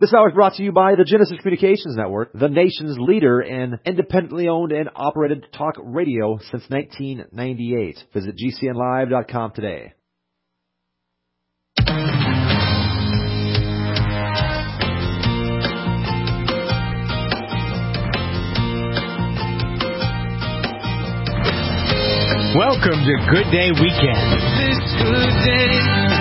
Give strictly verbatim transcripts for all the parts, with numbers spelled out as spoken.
This hour is brought to you by the Genesis Communications Network, the nation's leader in independently owned and operated talk radio since nineteen ninety-eight. Visit G C N live dot com today. Welcome to Good Day Weekend. This good day,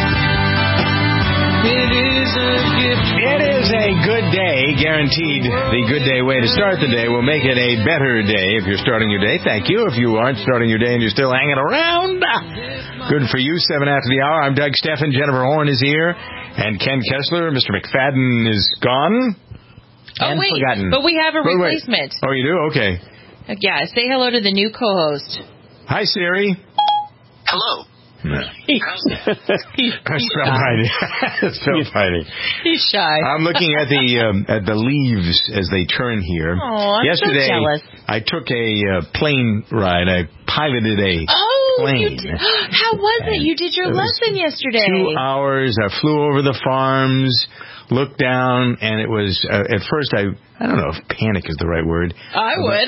it is a gift. It is a good day, guaranteed. The good day way to start the day will make it a better day if you're starting your day. Thank you. If you aren't starting your day and you're still hanging around, good for you. Seven after the hour. I'm Doug Steffen. Jennifer Horn is here. And Ken Kessler. Mister McFadden is gone. Oh, and wait. Forgotten. But we have a wait, replacement. Wait. Oh, you do? Okay. Yeah, say hello to the new co-host. Hi, Siri. Hello. No. He's, he's, That's so funny. That's so funny. He's shy. I'm looking at the um, at the leaves as they turn here. Oh, I'm Yesterday, so jealous. I took a uh, plane ride. I piloted a oh, plane. You did. How was it? You did your It was lesson yesterday. Two hours. I flew over the farms, looked down, and it was uh, at first I I don't know if panic is the right word. I would.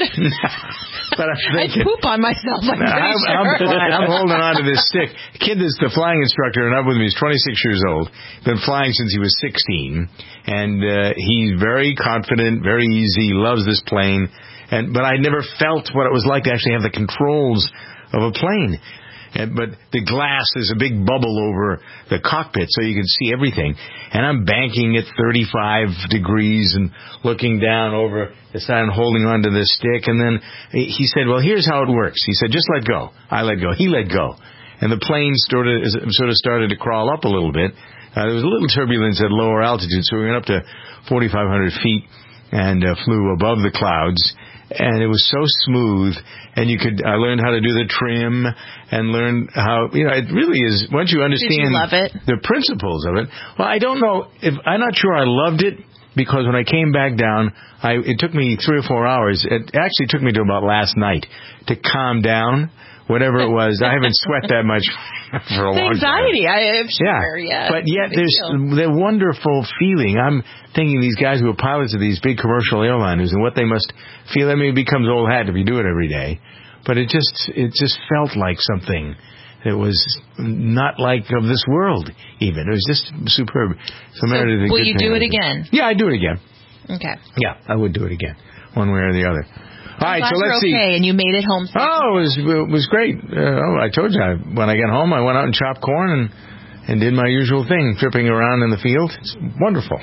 But I'm thinking, I'd poop on myself. I'm, pretty I'm, sure. I'm, flying, I'm holding on to this stick. The kid that's the flying instructor and up with me is twenty-six years old. Been flying since he was sixteen, and uh, he's very confident, very easy, loves this plane. And but I never felt what it was like to actually have the controls of a plane. And, but the glass is a big bubble over the cockpit so you can see everything. And I'm banking at thirty-five degrees and looking down over the side and holding onto this stick. And then he said, well, here's how it works. He said, just let go. I let go. He let go. And the plane sort of, sort of started to crawl up a little bit. Uh, there was a little turbulence at lower altitude, so we went up to forty-five hundred feet and uh, flew above the clouds. And it was so smooth, and you could. I learned how to do the trim, and learn how you know. It really is once you understand Did you love it? the principles of it. Well, I don't know if I'm not sure I loved it because when I came back down, I it took me three or four hours. It actually took me to about last night to calm down. Whatever it was, I haven't sweat that much for a it's long anxiety, time. I am sure, yeah. yeah. But yet Big there's deal. the wonderful feeling. I'm thinking these guys who are pilots of these big commercial airliners and what they must feel. I mean, it becomes old hat if you do it every day. But it just it just felt like something that was not like of this world even. It was just superb. So, so will you do it again? Yeah, I'd do it again. Okay. Yeah, I would do it again, one way or the other. All right, so let's okay, see. And you made it home safe. Oh, it was it was great. Uh, oh, I told you, I, when I got home, I went out and chopped corn and, and did my usual thing, tripping around in the field. It's wonderful.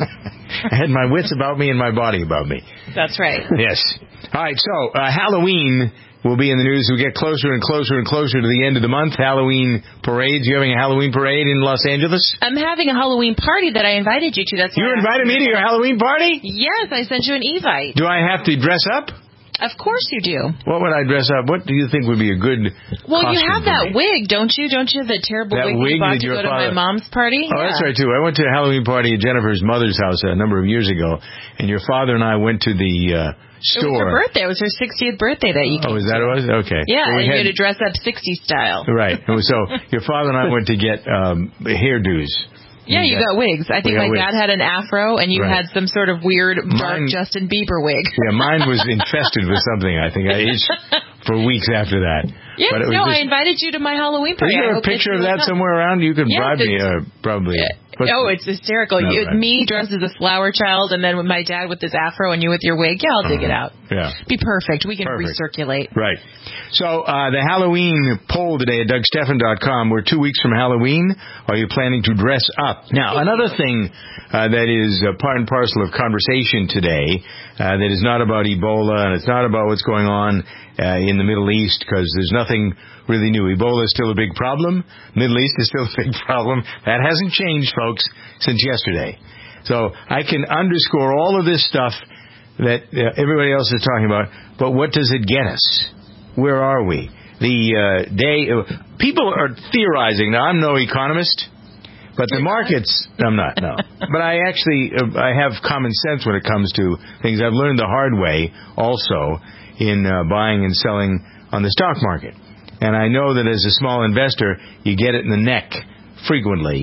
I had my wits about me and my body about me. That's right. Yes. All right, so uh, Halloween will be in the news. We get closer and closer and closer to the end of the month. Halloween parades. You having a Halloween parade in Los Angeles? I'm having a Halloween party that I invited you to. That's You invited me to your Halloween party? Yes, I sent you an Evite. Do I have to dress up? Of course you do. What would I dress up? What do you think would be a good Well, you costume have for that me? wig, don't you? Don't you have the terrible That wig, wig you bought that to your go father- to my mom's party? Oh, yeah. that's right, too. I went to a Halloween party at Jennifer's mother's house a number of years ago, and your father and I went to the uh, store. It was her birthday. It was her sixtieth birthday that you came Oh, is that to. what it was? Okay. Yeah, So we and you had- had to dress up sixties style. Right. And so your father and I went to get um, hairdos. Yeah, you got wigs. I think got my wigs. dad had an afro, and you Right. had some sort of weird, dark Mine- Justin Bieber wig. Yeah, mine was infested with something, I think. I itched for weeks after that. Yes, But it was no, just- I invited you to my Halloween party. Is I there a hope picture of you that will come. somewhere around? You could Yes, bribe me, it's- uh, probably. Yeah. But- Oh, it's hysterical. No, you, right. me dressed as a flower child, and then with my dad with his afro, and you with your wig. Yeah, I'll dig it out. Yeah. Be perfect. We can Perfect. recirculate. Right. So uh, the Halloween poll today at Doug Steffen dot com. We're two weeks from Halloween. Are you planning to dress up? Now, another thing uh, that is uh, part and parcel of conversation today uh, that is not about Ebola and it's not about what's going on uh, in the Middle East, because there's nothing really new. Ebola is still a big problem. Middle East is still a big problem. That hasn't changed, folks, since yesterday. So I can underscore all of this stuff that uh, everybody else is talking about, but what does it get us? Where are we? The uh, day uh, people are theorizing. Now, I'm no economist, but the markets. I'm not. No, but I actually uh, I have common sense when it comes to things. I've learned the hard way also in uh, buying and selling on the stock market, and I know that as a small investor, you get it in the neck frequently.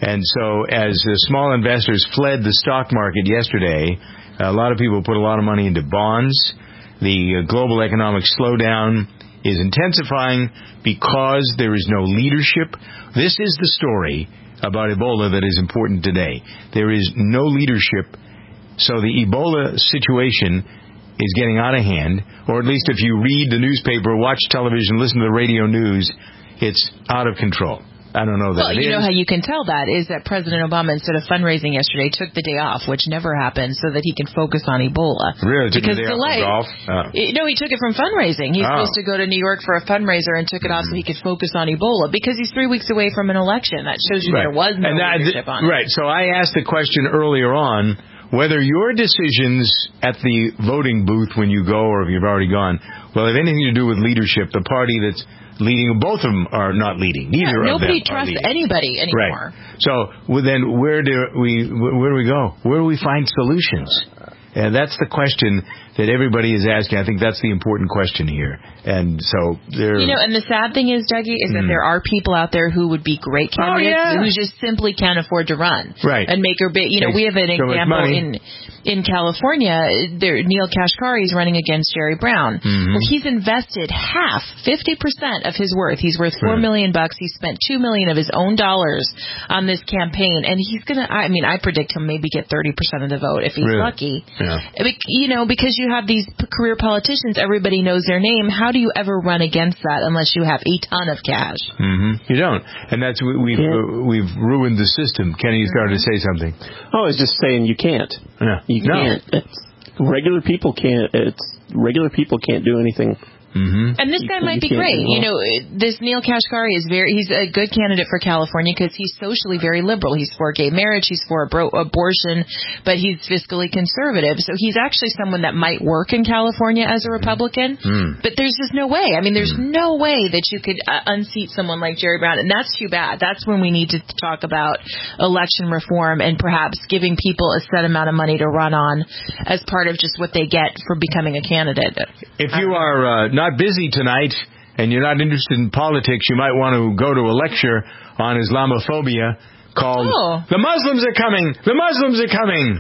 And so as uh, small investors fled the stock market yesterday, a lot of people put a lot of money into bonds. The uh, global economic slowdown is intensifying because there is no leadership. This is the story about Ebola that is important today. There is no leadership, so the Ebola situation is getting out of hand, or at least if you read the newspaper, watch television, listen to the radio news, it's out of control. I don't know that well, it you is. know how you can tell that is that President Obama, instead of fundraising yesterday, took the day off, which never happens, so that he can focus on Ebola. Really? Took because the day delay, off from golf? Oh. No, he took it from fundraising. He's Oh. supposed to go to New York for a fundraiser and took it off so he could focus on Ebola because he's three weeks away from an election. That shows you Right. there was no and that, leadership on it. Right. So I asked the question earlier on whether your decisions at the voting booth when you go or if you've already gone will have anything to do with leadership. The party that's leading, both of them are not leading. Neither Yeah, of them nobody are trusts leading. anybody anymore. Right. So well, then where do we where do we go? Where do we find solutions? And that's the question that everybody is asking. I think that's the important question here. And so there. You know, and the sad thing is, Dougie, is that Mm. there are people out there who would be great candidates Oh, yeah. who just simply can't afford to run. Right. And make or big. You know, Takes we have an so much example money. in in California. There, Neil Kashkari is running against Jerry Brown. Mm-hmm. Well, he's invested half, fifty percent of his worth. He's worth four Right. million bucks. He spent two million of his own dollars on this campaign, and he's gonna. I mean, I predict he'll maybe get thirty percent of the vote if he's Really? lucky. Yeah. You know, because you have these p- career politicians, everybody knows their name. How do you ever run against that unless you have a ton of cash? Mm-hmm. You don't, and that's we- we've Yeah. uh, we've ruined the system. Kenny, you started to say something. Oh, I was just saying you can't. No. You No. can't. It's, regular people can't. It's regular people can't do anything. Mm-hmm. And this You guy can't- might be you can't great. do You well. know, this Neil Kashkari is very, he's a good candidate for California because he's socially very liberal. He's for gay marriage, he's for abro- abortion, but he's fiscally conservative. So he's actually someone that might work in California as a Republican. Mm. But there's just no way. I mean, there's no way that you could uh, unseat someone like Jerry Brown. And that's too bad. That's when we need to talk about election reform and perhaps giving people a set amount of money to run on as part of just what they get for becoming a candidate. If you are uh, not busy tonight and you're not interested in politics, you might want to go to a lecture on Islamophobia called Oh. "The Muslims Are Coming! The Muslims Are Coming!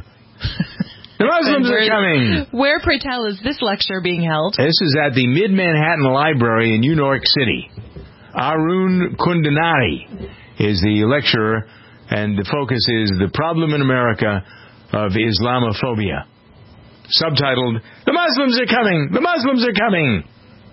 The Muslims And Are where- Coming!" Where, pray tell, is this lecture being held? This is at the Mid-Manhattan Library in New York City. Arun Kundanari is the lecturer, and the focus is the problem in America of Islamophobia. Subtitled, "The Muslims Are Coming! The Muslims Are Coming!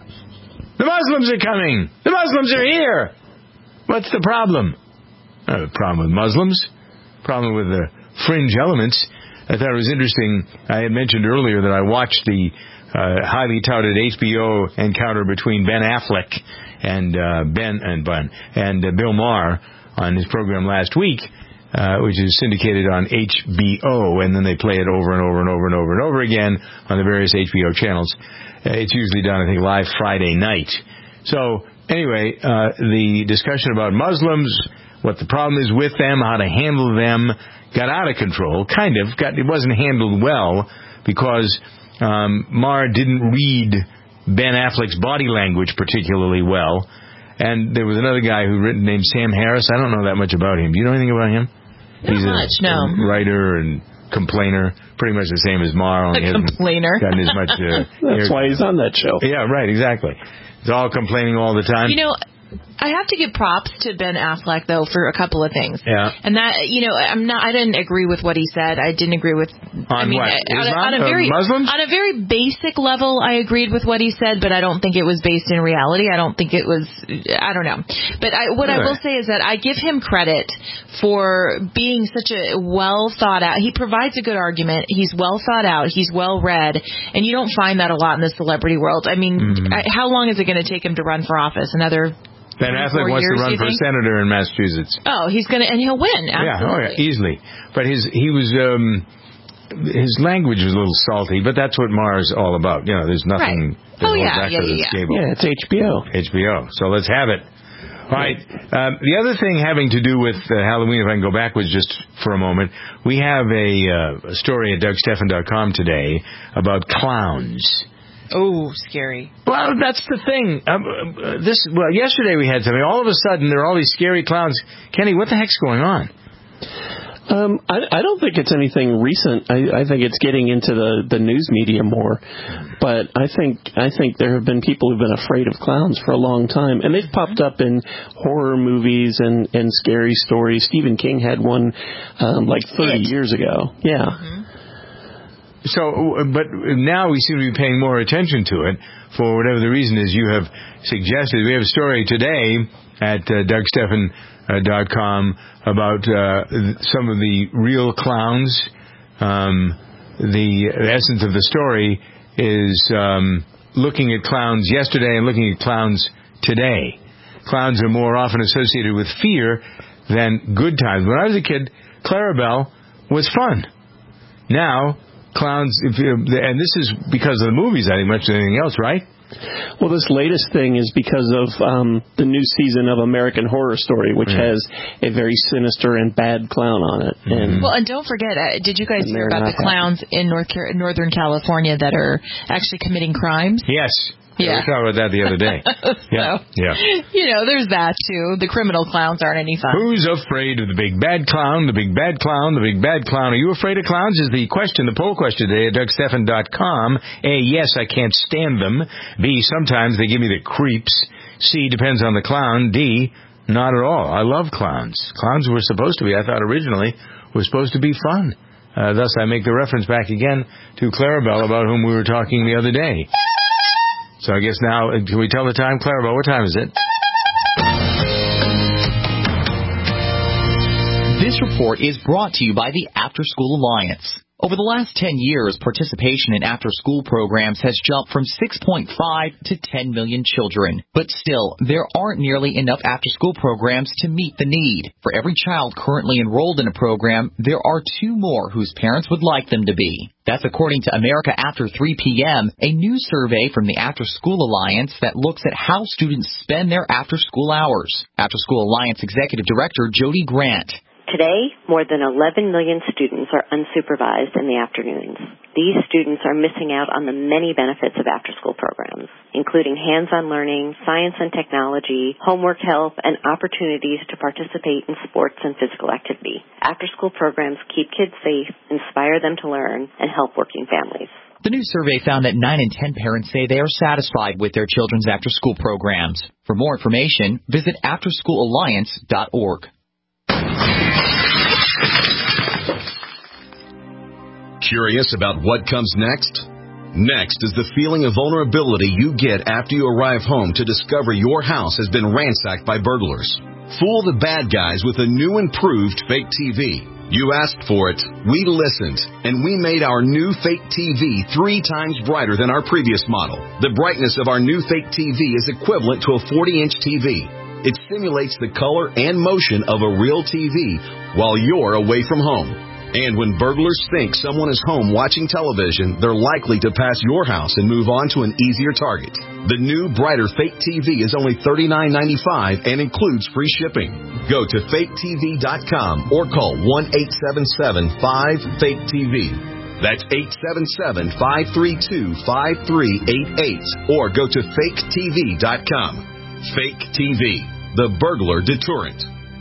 The Muslims are coming! The Muslims are here! What's the problem?" Uh, the problem with Muslims. Problem with the fringe elements. I thought it was interesting. I had mentioned earlier that I watched the uh, highly touted H B O encounter between Ben Affleck and uh, Ben and Ben and uh, Bill Maher on his program last week, uh, which is syndicated on H B O, and then they play it over and over and over and over and over again on the various H B O channels. Uh, it's usually done, I think, live Friday night. So anyway, uh, the discussion about Muslims, what the problem is with them, how to handle them, got out of control, kind of. Got, it wasn't handled well because um, Maher didn't read Ben Affleck's body language particularly well. And there was another guy who written named Sam Harris. I don't know that much about him. Do you know anything about him? Not He's a, much, no. a writer and complainer, pretty much the same as Maher. Only A hasn't complainer. gotten as much. Uh, That's air- why he's on that show. Yeah, right, exactly. It's all complaining all the time. You know, I have to give props to Ben Affleck though for a couple of things. Yeah. And that, you know, I'm not. I didn't agree with what he said. I didn't agree with. I On mean, what? on a, Islam? on a Uh, very Muslims? on a very basic level, I agreed with what he said, but I don't think it was based in reality. I don't think it was. I don't know. But I, what I Right. will say is that I give him credit for being such a well thought out. He provides a good argument. He's well thought out. He's well read, and you don't find that a lot in the celebrity world. I mean, Mm-hmm. I, how long is it going to take him to run for office? Another. Ben three, Affleck four wants years, to run you for think? senator in Massachusetts. Oh, he's gonna, and he'll win. Yeah, oh yeah, Absolutely. easily. But his he was um, his language was a little salty, but that's what Maher's all about. You know, there's nothing Right. that Oh, holds yeah, back yeah, to yeah, this yeah. cable. Yeah, it's H B O. H B O. So let's have it. All right. Um, the other thing having to do with uh, Halloween, if I can go backwards just for a moment, we have a, uh, a story at Doug Stephan dot com today about clowns. Oh, scary. Well, that's the thing. Um, uh, this well, yesterday we had something. All of a sudden, there are all these scary clowns. Kenny, what the heck's going on? Um, I, I don't think it's anything recent. I, I think it's getting into the, the news media more. But I think I think there have been people who've been afraid of clowns for a long time. And they've popped up in horror movies and, and scary stories. Stephen King had one um, like thirty years ago. Yeah. Mm-hmm. So, but now we seem to be paying more attention to it for whatever the reason is you have suggested. We have a story today at uh, Doug Stephan dot com about uh, some of the real clowns. Um, the essence of the story is um, looking at clowns yesterday and looking at clowns today. Clowns are more often associated with fear than good times. When I was a kid, Clarabelle was fun. Now, clowns, if you, and this is because of the movies, I think, much than anything else, right? Well, this latest thing is because of um, the new season of American Horror Story, which yeah. has a very sinister and bad clown on it. Mm-hmm. And well, and don't forget, uh, did you guys hear about the clowns happy. in North Car- Northern California that are actually committing crimes? Yes. Yeah. We were talking about that the other day. Yeah. So, yeah. You know, there's that, too. The criminal clowns aren't any fun. Who's afraid of the big bad clown, the big bad clown, the big bad clown? Are you afraid of clowns is the question, the poll question today at Doug Stephan dot com. A, yes, I can't stand them. B, sometimes they give me the creeps. C, depends on the clown. D, not at all. I love clowns. Clowns were supposed to be, I thought originally, were supposed to be fun. Uh, thus, I make the reference back again to Clarabelle, about whom we were talking the other day. So I guess now, can we tell the time, Clarabelle? What time is it? This report is brought to you by the After School Alliance. Over the last ten years, participation in after-school programs has jumped from six point five to ten million children. But still, there aren't nearly enough after-school programs to meet the need. For every child currently enrolled in a program, there are two more whose parents would like them to be. That's according to America After three p.m., a new survey from the After School Alliance that looks at how students spend their after-school hours. After School Alliance Executive Director Jody Grant. Today, more than eleven million students are unsupervised in the afternoons. These students are missing out on the many benefits of after-school programs, including hands-on learning, science and technology, homework help, and opportunities to participate in sports and physical activity. After-school programs keep kids safe, inspire them to learn, and help working families. The new survey found that nine in ten parents say they are satisfied with their children's after-school programs. For more information, visit after school alliance dot org. Curious about what comes next? Next is the feeling of vulnerability you get after you arrive home to discover your house has been ransacked by burglars. Fool the bad guys with a new improved fake T V. You asked for it, we listened, and we made our new fake T V three times brighter than our previous model. The brightness of our new fake T V is equivalent to a forty-inch T V. It simulates the color and motion of a real T V while you're away from home. And when burglars think someone is home watching television, they're likely to pass your house and move on to an easier target. The new, brighter Fake T V is only thirty-nine ninety-five and includes free shipping. Go to fake T V dot com or call one eight seven seven five fake T V. That's eight seven seven, five three two, five three eight eight. Or go to fake T V dot com. Fake T V, the burglar deterrent.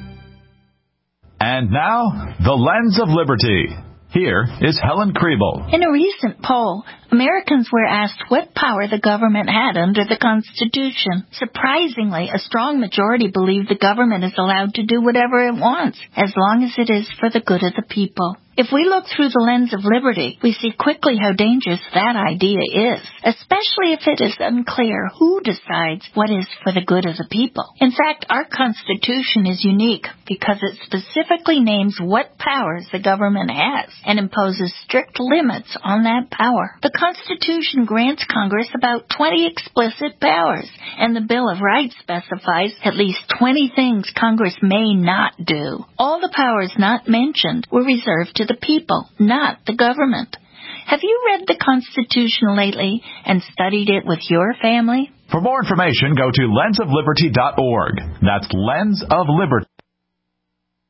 And now, the Lens of Liberty. Here is Helen Kriebel. In a recent poll, Americans were asked what power the government had under the Constitution. Surprisingly, a strong majority believe the government is allowed to do whatever it wants, as long as it is for the good of the people. If we look through the lens of liberty, we see quickly how dangerous that idea is, especially if it is unclear who decides what is for the good of the people. In fact, our Constitution is unique because it specifically names what powers the government has and imposes strict limits on that power. The Constitution grants Congress about twenty explicit powers, and the Bill of Rights specifies at least twenty things Congress may not do. All the powers not mentioned were reserved to the people, not the government. Have you read the Constitution lately and studied it with your family? For more information, go to lens of liberty dot org. That's Lens of Liberty.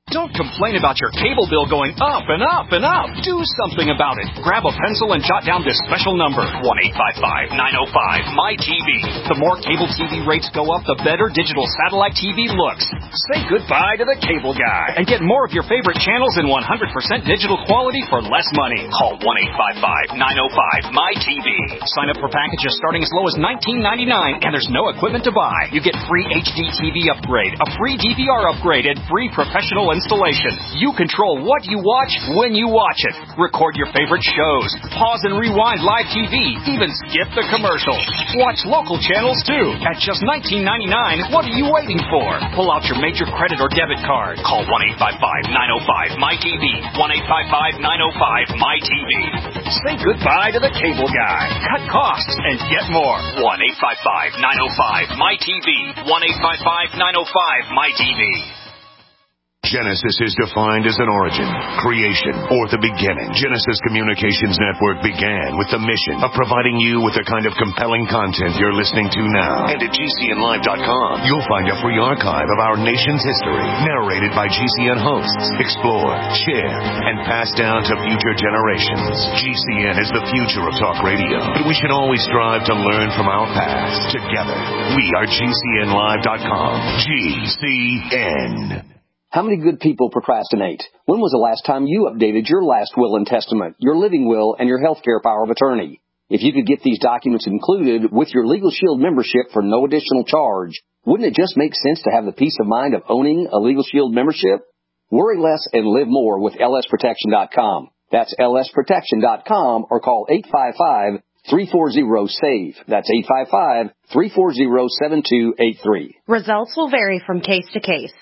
Don't complain about your cable bill going up and up and up. Do something about it. Grab a pencil and jot down this special number, one eight five five, nine oh five, M Y T V. The more cable T V rates go up, the better digital satellite T V looks. Say goodbye to the cable guy and get more of your favorite channels in one hundred percent digital quality for less money. Call one eight five five, nine oh five, M Y T V. Sign up for packages starting as low as nineteen ninety-nine, and there's no equipment to buy. You get free H D T V upgrade, a free D V R upgrade, and free professional installation. You control what you watch when you watch it. Record your favorite shows. Pause and rewind live T V. Even skip the commercials. Watch local channels too. At just nineteen ninety-nine, what are you waiting for? Pull out your major credit or debit card. Call one eight five five, nine oh five, M Y T V. one eight five five, nine oh five, M Y T V. Say goodbye to the cable guy. Cut costs and get more. one eight five five, nine oh five, M Y T V. one eight five five, nine oh five, M Y T V. Genesis is defined as an origin, creation, or the beginning. Genesis Communications Network began with the mission of providing you with the kind of compelling content you're listening to now. And at G C N live dot com, you'll find a free archive of our nation's history, narrated by G C N hosts, explored, shared, and passed down to future generations. G C N is the future of talk radio, but we should always strive to learn from our past. Together, we are G C N live dot com. G C N. How many good people procrastinate? When was the last time you updated your last will and testament, your living will, and your healthcare power of attorney? If you could get these documents included with your Legal Shield membership for no additional charge, wouldn't it just make sense to have the peace of mind of owning a Legal Shield membership? Worry less and live more with L S protection dot com. That's L S protection dot com or call eight five five, three four zero, S A V E. That's eight five five, three four zero, seven two eight three. Results will vary from case to case.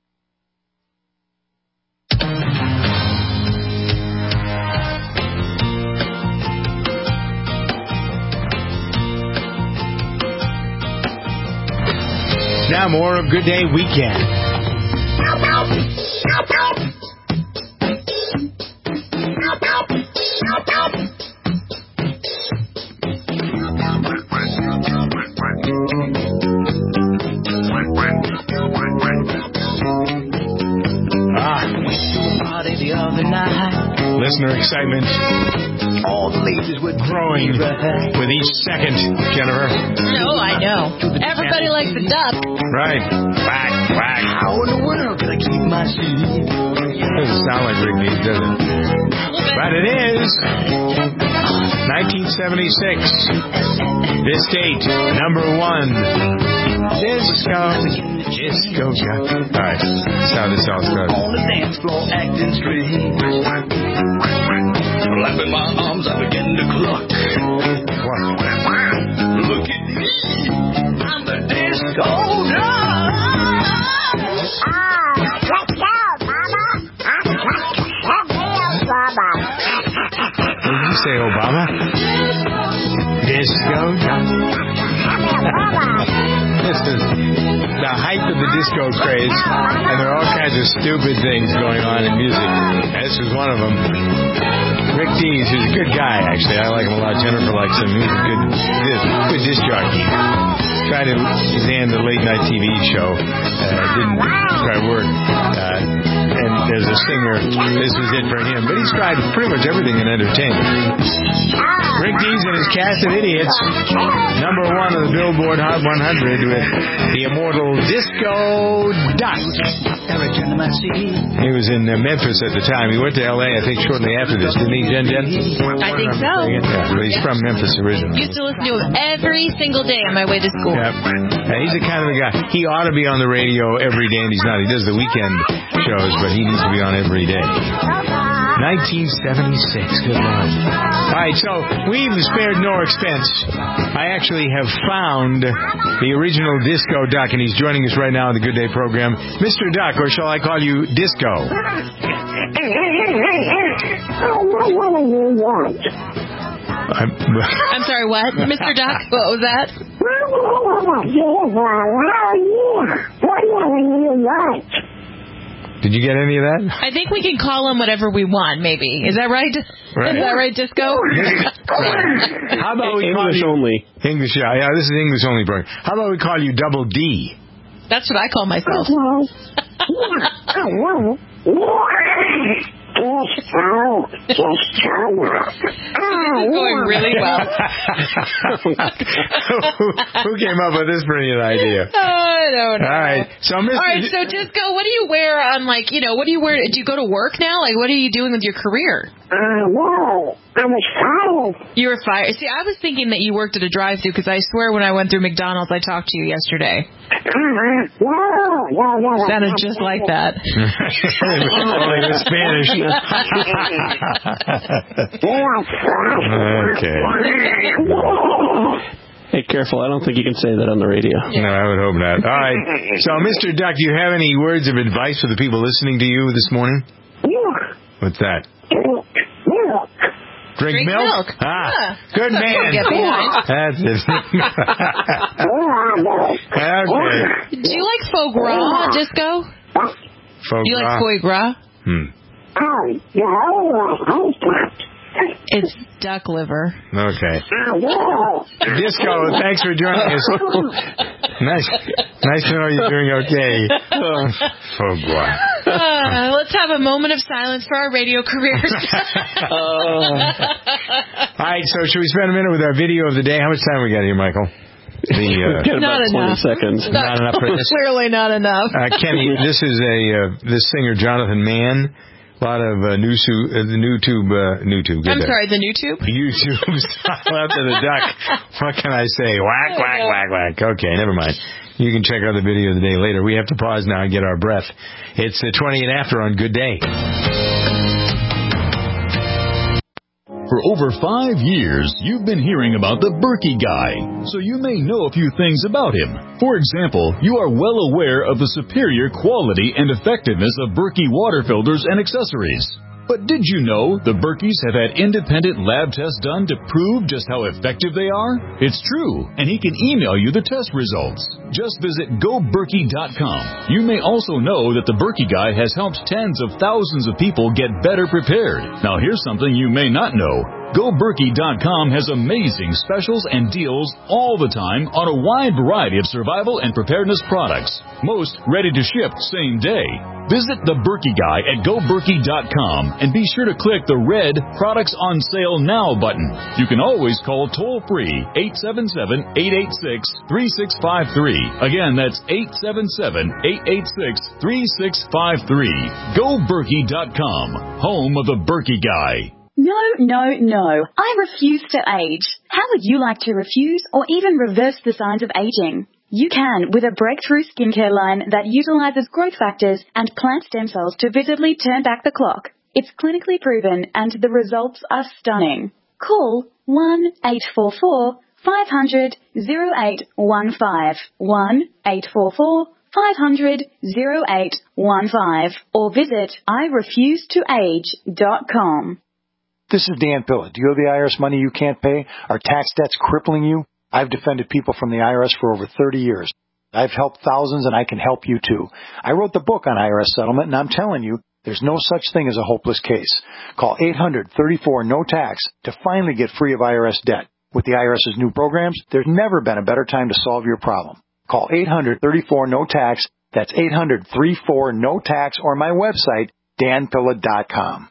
Now more of Good Day Weekend. Ah. Listener excitement. All the ladies were growing with each second, Jennifer. No, I know. Everybody likes a duck. Right. Quack, quack. How in the world can I keep my seat? Doesn't sound like Rigby, does it? But it is. nineteen seventy-six. This date, number one. Disco. Disco. All right. That's how this all started. On the dance floor acting straight. Flapping my arms, I begin to cluck. Look at me. I'm the disco dog. Let's go, Mama. I'm Obama. What did you say, Obama? Disco dog. This is the height of the disco craze, and there are all kinds of stupid things going on in music. This was one of them. Rick Dees, who's a good guy, actually. I like him a lot. Jennifer likes him. He's a good, good disc jockey. Tried to land the late night T V show. Uh, didn't quite work. Uh, and as a singer, this was it for him. But he's tried pretty much everything in entertainment. Rick Dees and his cast of idiots, number one on the Billboard Hot one hundred with the immortal Disco Duck. He was in uh, Memphis at the time. He went to L A, I think, shortly after this, didn't he, Jen Jen? I think so. Yeah, but he's from Memphis originally. Used to listen to him every single day on my way to school. Yep. Uh, he's the kind of a guy. He ought to be on the radio every day, and he's not. He does the weekend shows, but he needs to be on every day. nineteen seventy-six. Good Lord. All right, so we've spared no expense. I actually have found the original Disco Duck, and he's joining us right now on the Good Day program. Mister Duck, or shall I call you Disco? What do you want? I'm, I'm sorry, what? Mister Duck, what was that? Oh, yeah. What do you want? Did you get any of that? I think we can call him whatever we want, maybe. Is that right? Right. Is that right, Disco? How about we English call you, only? English, yeah, yeah. This is English only program. How about we call you Double D? That's what I call myself. Disco, disco. This is going really well. who, who came up with this brilliant idea? I don't know. All right, so Mister All right, so Disco, what do you wear on, like, you know, what do you wear? Do you go to work now? Like, what are you doing with your career? Uh, no, I was fired. You were fired. See, I was thinking that you worked at a drive-thru because I swear when I went through McDonald's, I talked to you yesterday. Uh-huh. No, no, no. Sounded just like that. Only in Spanish. Okay. Hey, careful. I don't think you can say that on the radio. No, I would hope not. All right. So, Mister Duck, do you have any words of advice for the people listening to you this morning? Yeah. What's that? Milk. Milk. Drink, Drink milk? milk. Ah, Yeah. good That's man. get behind. That's it. Okay. Do you like foie gras, Disco? Foie Do you like gras. foie gras? Hmm. Oh, no, I hate that. It's duck liver. Okay. Oh, no. Disco, thanks for joining us. Nice, nice to know you're doing okay. Foie gras. Uh, let's have a moment of silence for our radio careers. uh, All right, so should we spend a minute with our video of the day? How much time we got here, Michael? The, uh, Got Not about twenty enough. seconds. Not enough for this. Clearly not enough. Uh, Kenny, this is a uh, this singer Jonathan Mann. A lot of uh, new su- uh, the new tube, uh, new tube. I'm sorry, the new tube? YouTube style after the duck. What can I say? Whack, whack, whack, whack. Okay, never mind. You can check out the video of the day later. We have to pause now and get our breath. It's uh, twenty and after on Good Day. For over five years, you've been hearing about the Berkey Guy, so you may know a few things about him. For example, you are well aware of the superior quality and effectiveness of Berkey water filters and accessories. But did you know the Berkeys have had independent lab tests done to prove just how effective they are? It's true, and he can email you the test results. Just visit go berkey dot com. You may also know that the Berkey Guy has helped tens of thousands of people get better prepared. Now here's something you may not know. go berkey dot com has amazing specials and deals all the time on a wide variety of survival and preparedness products. Most ready to ship same day. Visit the Berkey Guy at go berkey dot com and be sure to click the red Products on Sale Now button. You can always call toll-free eight seven seven, eight eight six, three six five three. Again, that's eight seven seven, eight eight six, three six five three. go berkey dot com, home of the Berkey Guy. No, no, no. I refuse to age. How would you like to refuse or even reverse the signs of aging? You can with a breakthrough skincare line that utilizes growth factors and plant stem cells to visibly turn back the clock. It's clinically proven and the results are stunning. Call one eight four four, five hundred, oh eight one five, one eight four four, five hundred, oh eight one five, or visit I refuse to age dot com. This is Dan Pilla. Do you owe the I R S money you can't pay? Are tax debts crippling you? I've defended people from the I R S for over thirty years. I've helped thousands, and I can help you too. I wrote the book on I R S settlement, and I'm telling you, there's no such thing as a hopeless case. Call eight hundred, thirty-four, no tax to finally get free of I R S debt. With the IRS's new programs, there's never been a better time to solve your problem. Call eight hundred, thirty-four, no tax. That's eight hundred, thirty-four, no tax, or my website, dan pilla dot com.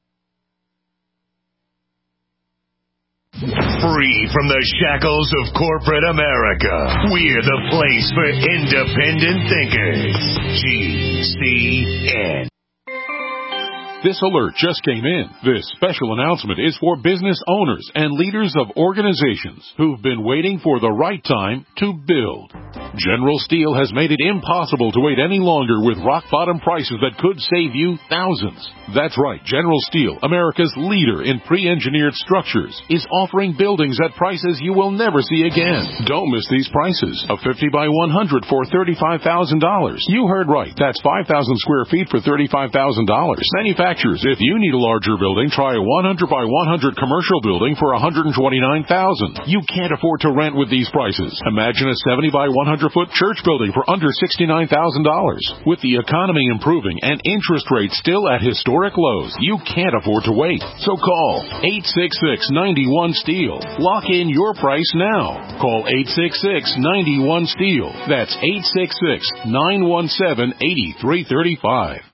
Free from the shackles of corporate America, we're the place for independent thinkers. G C N. This alert just came in. This special announcement is for business owners and leaders of organizations who've been waiting for the right time to build. General Steel has made it impossible to wait any longer with rock-bottom prices that could save you thousands. That's right. General Steel, America's leader in pre-engineered structures, is offering buildings at prices you will never see again. Don't miss these prices. A fifty by one hundred for thirty-five thousand dollars. You heard right. That's five thousand square feet for thirty-five thousand dollars. Manufacturers, if you need a larger building, try a one hundred by one hundred commercial building for one hundred twenty-nine thousand dollars. You can't afford to rent with these prices. Imagine a seventy by one hundred foot church building for under sixty-nine thousand dollars. With the economy improving and interest rates still at historic lows, you can't afford to wait. So call eight six six, nine one, STEEL. Lock in your price now. Call eight six six, nine one, STEEL. That's eight six six, nine one seven, eight three three five.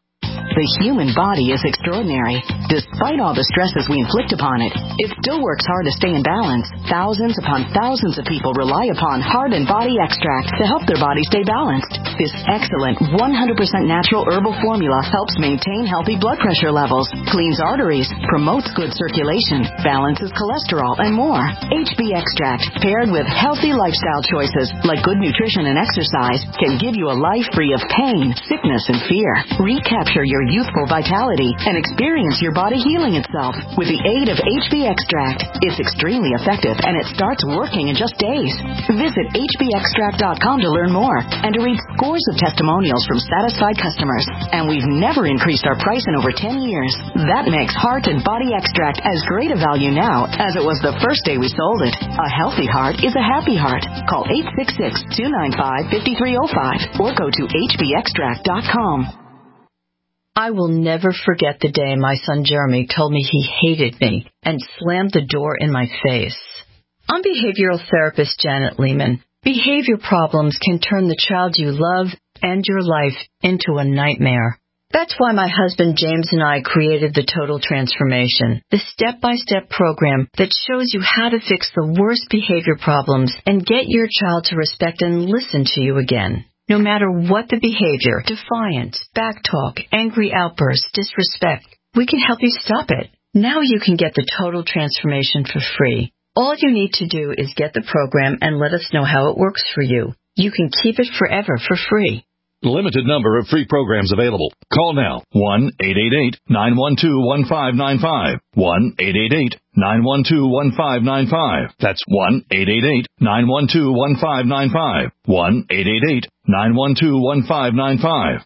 The human body is extraordinary. Despite all the stresses we inflict upon it, it still works hard to stay in balance. Thousands upon thousands of people rely upon Heart and Body Extract to help their body stay balanced. This excellent one hundred percent natural herbal formula helps maintain healthy blood pressure levels, cleans arteries, promotes good circulation, balances cholesterol, and more. H B Extract, paired with healthy lifestyle choices like good nutrition and exercise, can give you a life free of pain, sickness, and fear. Recapture your youthful vitality and experience your body healing itself with the aid of H B Extract. It's extremely effective and it starts working in just days. Visit H B extract dot com to learn more and to read scores of testimonials from satisfied customers. And we've never increased our price in over ten years. That makes Heart and Body Extract as great a value now as it was the first day we sold it. A healthy heart is a happy heart. Call eight six six, two nine five, five three zero five or go to H B extract dot com. I will never forget the day my son Jeremy told me he hated me and slammed the door in my face. I'm behavioral therapist Janet Lehman. Behavior problems can turn the child you love and your life into a nightmare. That's why my husband James and I created the Total Transformation, the step-by-step program that shows you how to fix the worst behavior problems and get your child to respect and listen to you again. No matter what the behavior, defiance, backtalk, angry outbursts, disrespect, we can help you stop it. Now you can get the Total Transformation for free. All you need to do is get the program and let us know how it works for you. You can keep it forever for free. Limited number of free programs available. Call now. one eight eight eight, nine one two, one five nine five. one eight eight eight, nine one two, one five nine five. That's one eight eight eight, nine one two, one five nine five. one eight eight eight, nine one two, one five nine five.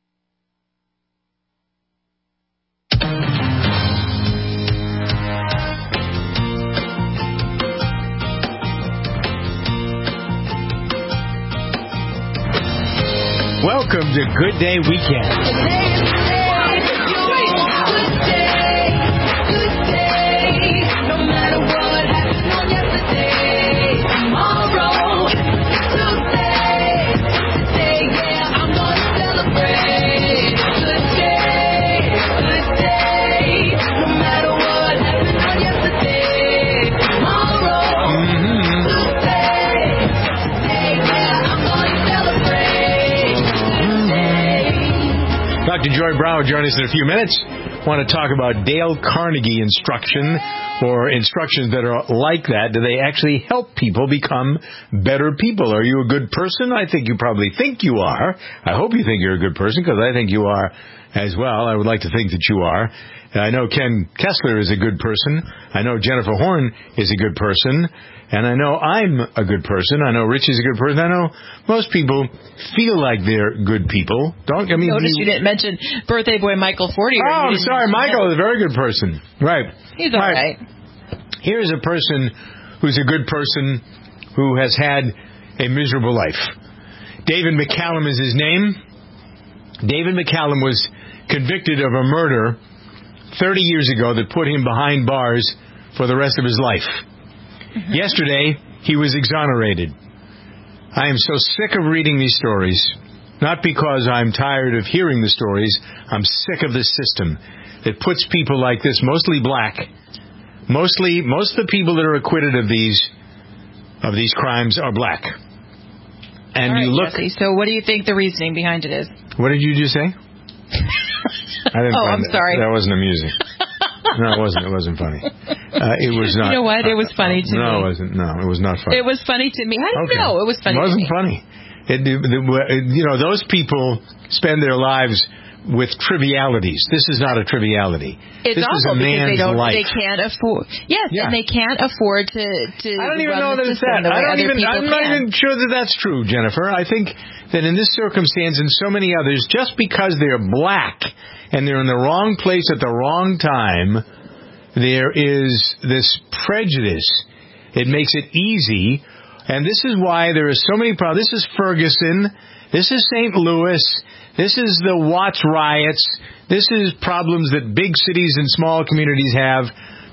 Welcome to Good Day Weekend. Doctor Joy Brown will join us in a few minutes. Want to talk about Dale Carnegie instruction or instructions that are like that. Do they actually help people become better people? Are you a good person? I think you probably think you are. I hope you think you're a good person because I think you are as well. I would like to think that you are. I know Ken Kessler is a good person. I know Jennifer Horn is a good person. And I know I'm a good person. I know Rich is a good person. I know most people feel like they're good people. Don't I mean? Notice you, you didn't mention birthday boy Michael Fortier. Oh, I'm sorry. Michael is a very good person. Right. He's all right. right. Here's a person who's a good person who has had a miserable life. David McCallum is his name. David McCallum was convicted of a murder thirty years ago that put him behind bars for the rest of his life. Mm-hmm. Yesterday, he was exonerated. I am so sick of reading these stories. Not because I'm tired of hearing the stories. I'm sick of this system that puts people like this, mostly black. Mostly, most of the people that are acquitted of these of these crimes are black. And All right, you look. Jesse, so what do you think the reasoning behind it is? What did you just say? I didn't oh, find I'm that, sorry. That wasn't amusing. No, it wasn't. It wasn't funny. Uh, it was not. You know what? It was funny to no, me. No, it wasn't. No, it was not funny. It was funny to me. How do you okay. know? It was funny. It wasn't to me. funny. It, it, it, you know, those people spend their lives with trivialities. This is not a triviality. It's this awful is a because man's they don't. life. They can't afford. Yes, yeah. and they can't afford to. to I don't even run know the that it's system that. the way I don't other even. people I'm not can. even sure that that's true, Jennifer. I think that in this circumstance and so many others, just because they're black and they're in the wrong place at the wrong time, there is this prejudice. It makes it easy, and this is why there are so many problems. This is Ferguson. This is Saint Louis. This is the Watts riots. This is problems that big cities and small communities have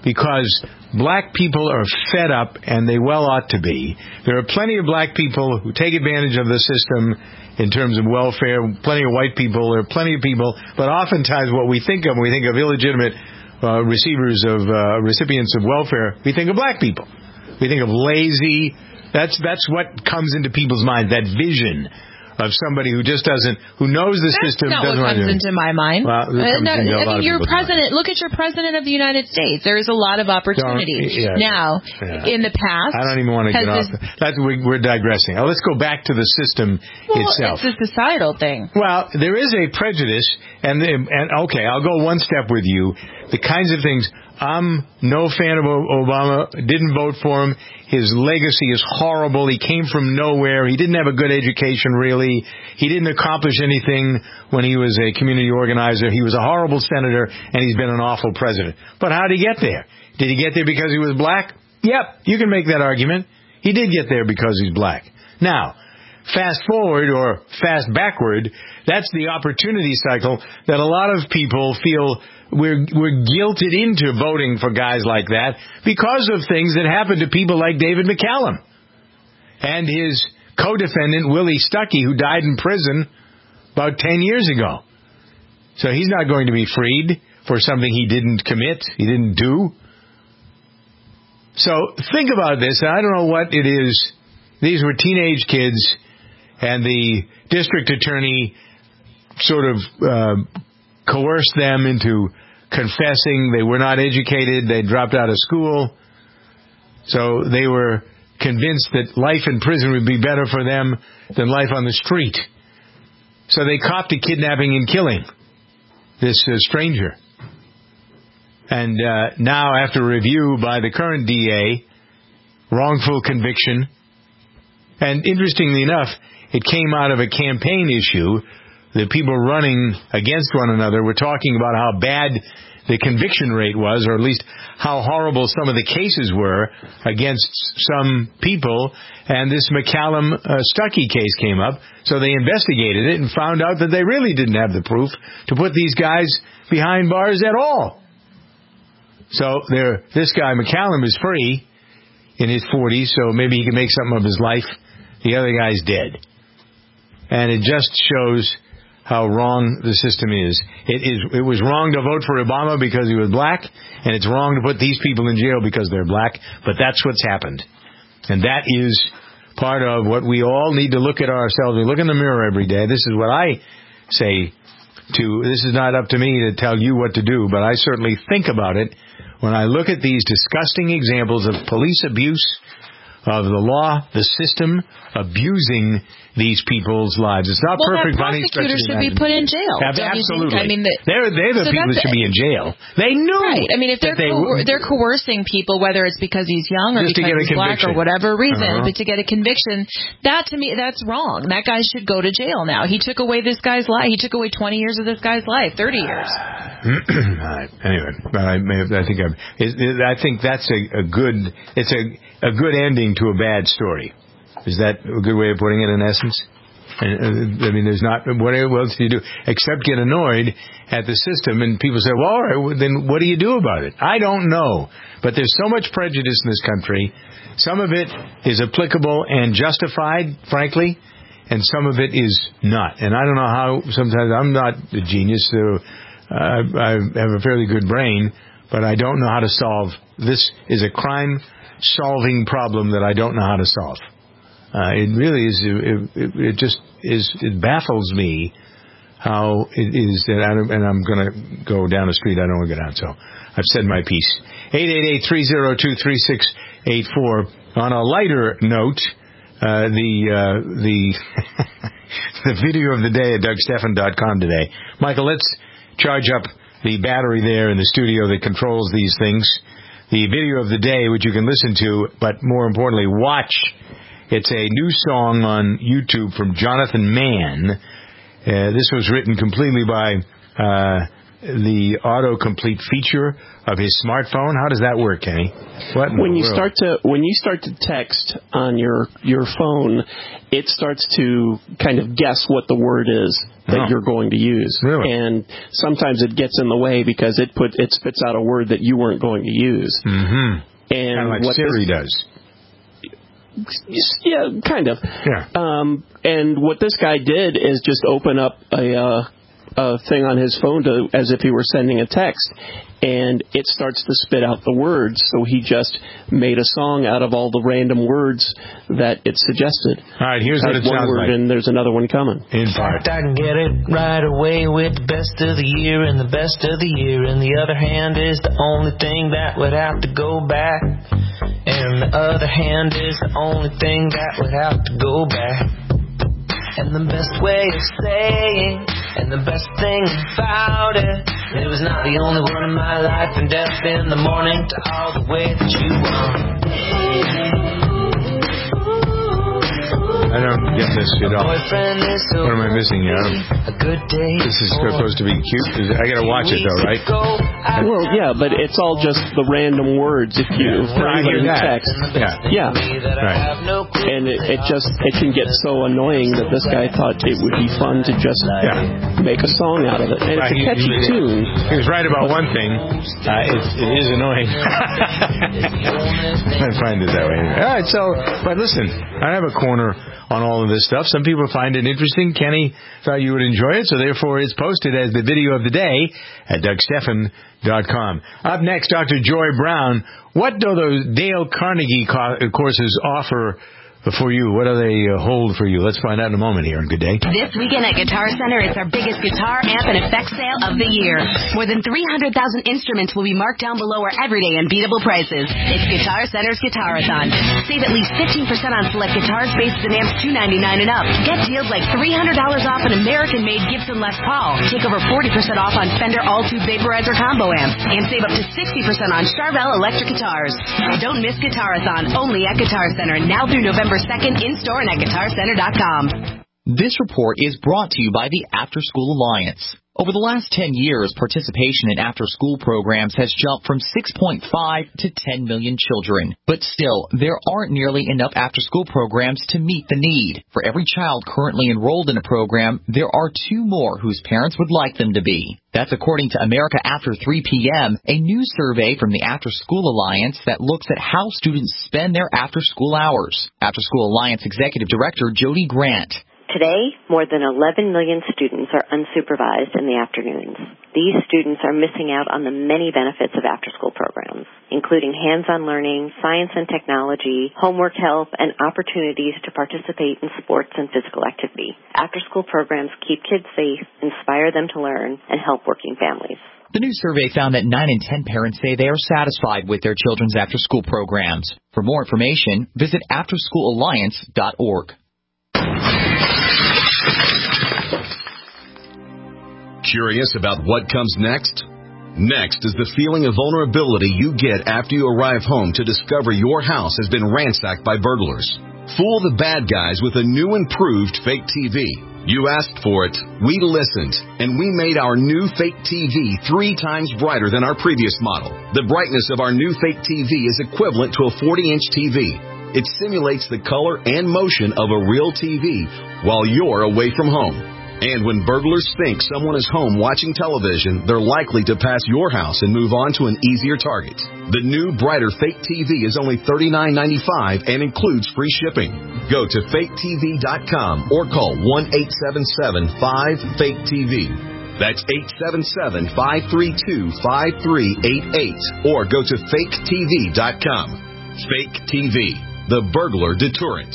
because black people are fed up, and they well ought to be. There are plenty of black people who take advantage of the system in terms of welfare, plenty of white people, there are plenty of people, but oftentimes what we think of when we think of illegitimate uh, receivers of uh, recipients of welfare, we think of black people. We think of lazy. That's that's what comes into people's minds, that vision of somebody who just doesn't, who knows the That's system. not doesn't what comes into my mind. Well, uh, no, into I mean, your president. Look at your president of the United States. There is a lot of opportunity. Yeah, now, yeah. in the past, I don't even want to get off. this, That's we, we're digressing. Now, let's go back to the system well, itself. It's a societal thing. Well, there is a prejudice, and and okay, I'll go one step with you. The kinds of things. I'm no fan of Obama, didn't vote for him. His legacy is horrible. He came from nowhere. He didn't have a good education, really. He didn't accomplish anything when he was a community organizer. He was a horrible senator, and he's been an awful president. But how did he get there? Did he get there because he was black? Yep, you can make that argument. He did get there because he's black. Now, fast forward or fast backward, that's the opportunity cycle that a lot of people feel we're we're guilted into voting for guys like that because of things that happened to people like David McCallum and his co-defendant Willie Stuckey, who died in prison about ten years ago. So he's not going to be freed for something he didn't commit, he didn't do. So think about this. I don't know what it is. These were teenage kids, and the district attorney sort of uh, coerced them into confessing. They were not educated. They dropped out of school. So they were convinced that life in prison would be better for them than life on the street. So they copped to kidnapping and killing this uh, stranger. And uh, now, after review by the current D A, wrongful conviction. And interestingly enough, it came out of a campaign issue. The people running against one another were talking about how bad the conviction rate was, or at least how horrible some of the cases were against some people. And this McCallum uh, Stuckey case came up, so they investigated it and found out that they really didn't have the proof to put these guys behind bars at all. So there, this guy McCallum is free in his forties, so maybe he can make something of his life. The other guy's dead. And it just shows how wrong the system is. It is. It was wrong to vote for Obama because he was black, and it's wrong to put these people in jail because they're black, but that's what's happened. And that is part of what we all need to look at ourselves. We look in the mirror every day. This is what I say to, this is not up to me to tell you what to do, but I certainly think about it when I look at these disgusting examples of police abuse, of the law, the system, abusing these people's lives. It's not well, perfect by any stretch of the prosecutors should be put in jail. Absolutely. I mean, the, they're, they're the so people that should be in jail. They knew. Right. I mean, if they're they, co- they're coercing people, whether it's because he's young or because he's black or whatever reason, uh-huh. but to get a conviction, that to me, that's wrong. That guy should go to jail now. He took away this guy's life. He took away twenty years of this guy's life, thirty years. Anyway, I, I think I'm, I think that's a, a good. It's a a good ending to a bad story. Is that a good way of putting it? In essence, I mean, there's not what else do you do except get annoyed at the system, and people say, "Well, all right, well, then what do you do about it?" I don't know, but there's so much prejudice in this country. Some of it is applicable and justified, frankly, and some of it is not. And I don't know how. Sometimes I'm not a genius, so uh, I have a fairly good brain, but I don't know how to solve. This is a crime-solving problem that I don't know how to solve. Uh, it really is. It, it, it just is. It baffles me how it is that. I don't, and I'm going to go down the street. I don't want to go down. So I've said my piece. eight eight eight, three oh two, three six eight four. On a lighter note, uh, the uh, the the video of the day at Doug Stephan dot com today. Michael, let's charge up the battery there in the studio that controls these things. The video of the day, which you can listen to, but more importantly, watch. It's a new song on YouTube from Jonathan Mann. Uh, this was written completely by uh, the autocomplete feature of his smartphone? How does that work, Kenny? What in when the you world? start to when you start to text on your your phone, it starts to kind of guess what the word is that Oh. you're going to use. Really? And sometimes it gets in the way because it put it spits out a word that you weren't going to use. Mm-hmm. And Kind of like what Siri this, does. Yeah, kind of. Yeah. Um, and what this guy did is just open up a, uh, a thing on his phone to, as if he were sending a text, and it starts to spit out the words. So he just made a song out of all the random words that it suggested. All right, here's what it one sounds word like. And there's another one coming. In part. I can get it right away with the best of the year and the best of the year. And the other hand is the only thing that would have to go back. And the other hand is the only thing that would have to go back. And the best way of saying, and the best thing about it, it was not the only one in my life, and death in the morning to all the way that you want. I don't get this at all. Boyfriend is so What am I missing here? a good day. This is supposed to be cute. I gotta watch it though, right? Well, yeah, but it's all just the random words. If you for I hear anybody who that. text, Yeah. yeah, Right. and it, it just it can get so annoying that this guy thought it would be fun to just Yeah. make a song out of it. And it's a He- catchy he- tune. He was right about one thing. Uh, it, it is annoying. I find it that way. All right, so, but listen, I have a corner on all of this stuff. Some people find it interesting. Kenny thought you would enjoy it, so therefore it's posted as the video of the day at Doug Stephan dot com. Up next, Doctor Joy Brown. What do those Dale Carnegie co- courses offer for you? What do they uh, hold for you? Let's find out in a moment here on Good Day. This weekend at Guitar Center, it's our biggest guitar, amp, and effects sale of the year. More than three hundred thousand instruments will be marked down below our everyday unbeatable prices. It's Guitar Center's Guitarathon. Save at least fifteen percent on select guitars, basses, and amps two ninety-nine and up. Get deals like three hundred dollars off an American-made Gibson Les Paul. Take over forty percent off on Fender All-Tube Vaporizer combo amps. And save up to sixty percent on Charvel electric guitars. Don't miss Guitarathon, only at Guitar Center, now through November second, in-store and at guitar center dot com. This report is brought to you by the After School Alliance. Over the last ten years, participation in after-school programs has jumped from six point five to ten million children. But still, there aren't nearly enough after-school programs to meet the need. For every child currently enrolled in a program, there are two more whose parents would like them to be. That's according to America After three p.m., a new survey from the After School Alliance that looks at how students spend their after-school hours. After School Alliance Executive Director Jody Grant. Today, more than eleven million students are unsupervised in the afternoons. These students are missing out on the many benefits of after-school programs, including hands-on learning, science and technology, homework help, and opportunities to participate in sports and physical activity. After-school programs keep kids safe, inspire them to learn, and help working families. The new survey found that nine in ten parents say they are satisfied with their children's after-school programs. For more information, visit after school alliance dot org. Curious about what comes next? Next is the feeling of vulnerability you get after you arrive home to discover your house has been ransacked by burglars. Fool the bad guys with a new improved fake T V. You asked for it, we listened, and we made our new fake T V three times brighter than our previous model. The brightness of our new fake T V is equivalent to a forty-inch T V. It simulates the color and motion of a real T V while you're away from home. And when burglars think someone is home watching television, they're likely to pass your house and move on to an easier target. The new, brighter fake T V is only thirty-nine ninety-five and includes free shipping. Go to fake T V dot com or call one eight seven seven five fake T V. That's eight seven seven, five three two, five three eight eight. Or go to fake T V dot com. Fake T V, the burglar deterrent.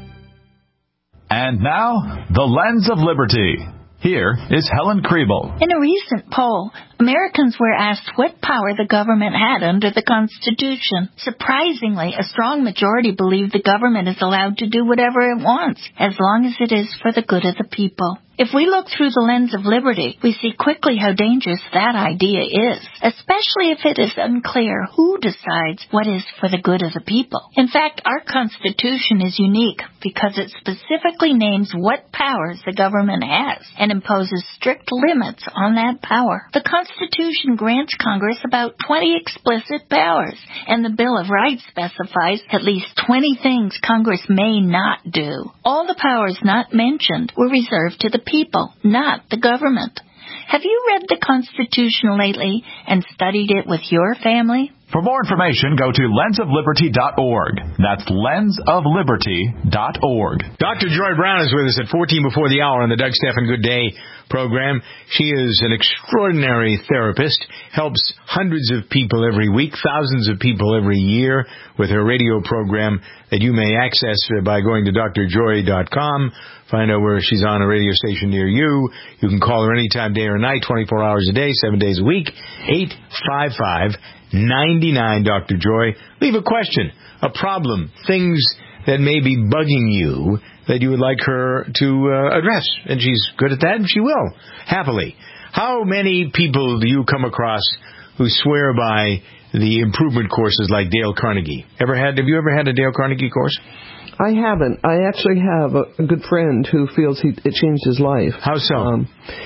And now, the Lens of Liberty. Here is Helen Kriebel. In a recent poll, Americans were asked what power the government had under the Constitution. Surprisingly, a strong majority believe the government is allowed to do whatever it wants, as long as it is for the good of the people. If we look through the lens of liberty, we see quickly how dangerous that idea is, especially if it is unclear who decides what is for the good of the people. In fact, our Constitution is unique because it specifically names what powers the government has and imposes strict limits on that power. The Constitution Constitution grants Congress about twenty explicit powers, and the Bill of Rights specifies at least twenty things Congress may not do. All the powers not mentioned were reserved to the people, not the government. Have you read the Constitution lately and studied it with your family? For more information, go to lens of liberty dot org. That's lens of liberty dot org. Doctor Joy Brown is with us at fourteen before the hour on the Doug Stephan Good Day program. She is an extraordinary therapist, helps hundreds of people every week, thousands of people every year with her radio program that you may access by going to D R joy dot com. Find out where she's on a radio station near you. You can call her anytime, day or night, twenty-four hours a day, seven days a week, eight five five, nine nine Doctor Joy. Leave a question, a problem, things that may be bugging you that you would like her to uh, address. And she's good at that, and she will, happily. How many people do you come across who swear by the improvement courses like Dale Carnegie? Ever had? Have you ever had a Dale Carnegie course? I haven't. I actually have a, a good friend who feels he, it changed his life. How so? Um,